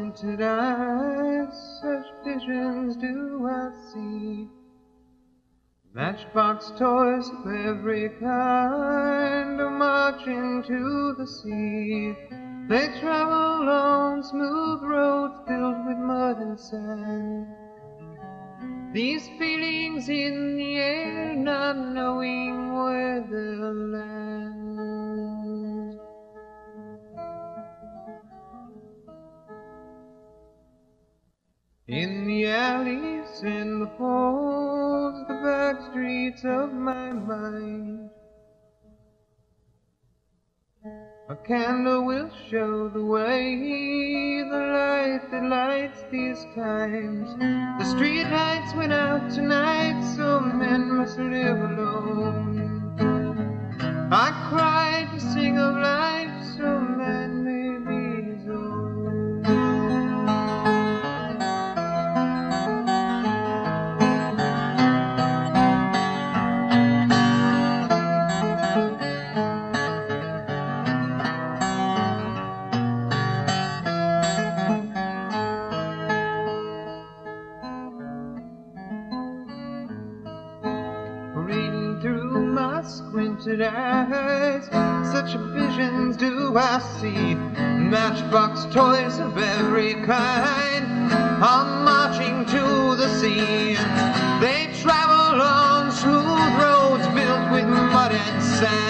squinted eyes, such visions do I see. Matchbox toys of every kind are marching to the sea. They travel on smooth roads filled with mud and sand. These feelings in the air, not knowing where they'll land. In the alleys and the halls, the back streets of my mind, a candle will show the way, the light that lights these times. The street lights went out tonight, so men must live alone. I cried to sing of life, so man may be his own. Reading through my squinted eyes, such visions do I see. Matchbox toys of every kind are marching to the sea. They travel on smooth roads filled with mud and sand.